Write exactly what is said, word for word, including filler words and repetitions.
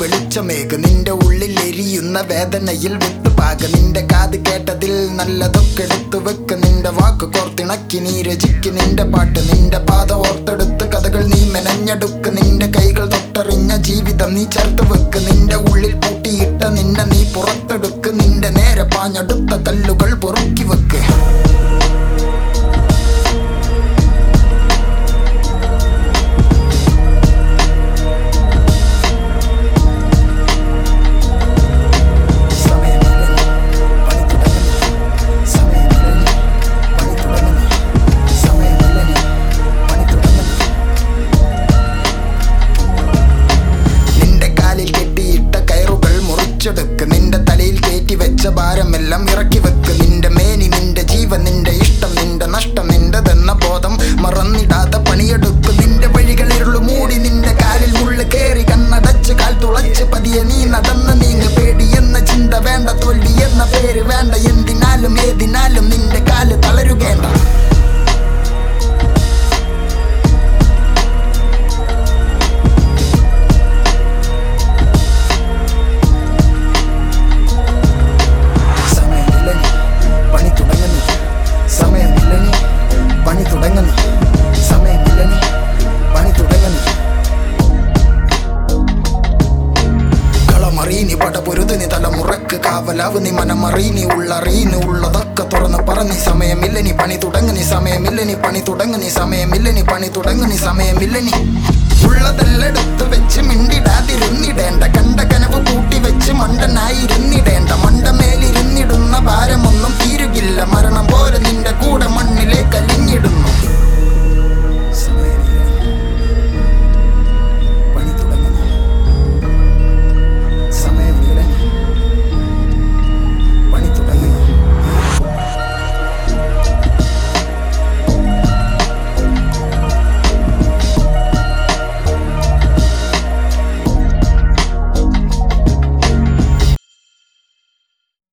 വെളിച്ചമേക് നിന്റെ ഉള്ളിൽ എരിയുന്ന വേദനയിൽ വിട്ടുപാക നിന്റെ കാത് കേട്ടതിൽ നല്ലതൊക്കെ എടുത്തു വെക്ക് നിന്റെ വാക്ക് കോർത്തിണക്കി നീ രചിക്ക് നിന്റെ പാട്ട് നിന്റെ പാത ഓർത്തെടുത്ത് കഥകൾ നീ മെനഞ്ഞെടുക്ക് നിന്റെ കൈകൾ തൊട്ടറിഞ്ഞ ജീവിതം നീ ചേർത്ത് വെക്ക് നിന്റെ ഉള്ളിൽ പൂട്ടിയിട്ട നിന്നെ നീ പുറത്തെടുക്ക് നിന്റെ നേരെ പാഞ്ഞെടുത്ത കല്ലുകൾ പൊറുക്കി വെക്ക്. നിന്റെ തലയിൽ കയറ്റി വെച്ച ഭാരമെല്ലാം ഇറക്കി വെക്ക് നിന്റെ മേനി നിന്റെ ജീവൻ നിന്റെ ഇഷ്ടം നിന്റെ നഷ്ടം നിന്റെതെന്ന ബോധം മറന്നിടാതെ പണിയെടുക്ക് നിന്റെ വഴികളിരുളു മൂടി നിന്റെ കാലിൽ മുള്ളു കേറി കണ്ണടച്ച് കാൽ തുളച്ച് പതിയെ നീ നടന്ന് നീങ്ങ പേടി എന്ന ചിന്ത വേണ്ട തോൽവി എന്ന പേര് വേണ്ട എന്തിനാലും ഏതിനാലും നിന്റെ കാല് തളരുകേണ്ട. ീ പടപൊരുതിനി തലമുറക്ക് കാവലാവ് നീ മനമറീനി ഉള്ളറിയിനി ഉള്ളതൊക്കെ തുറന്ന് പറഞ്ഞി സമയമില്ല നീ പണി തുടങ്ങുനി സമയമില്ല നീ പണി തുടങ്ങുനി സമയമില്ല നീ പണി തുടങ്ങുനി സമയമില്ല നീ ഉള്ളതെല്ലെടുത്ത് വെച്ച് മിണ്ടിടാതിരുന്നിടേണ്ട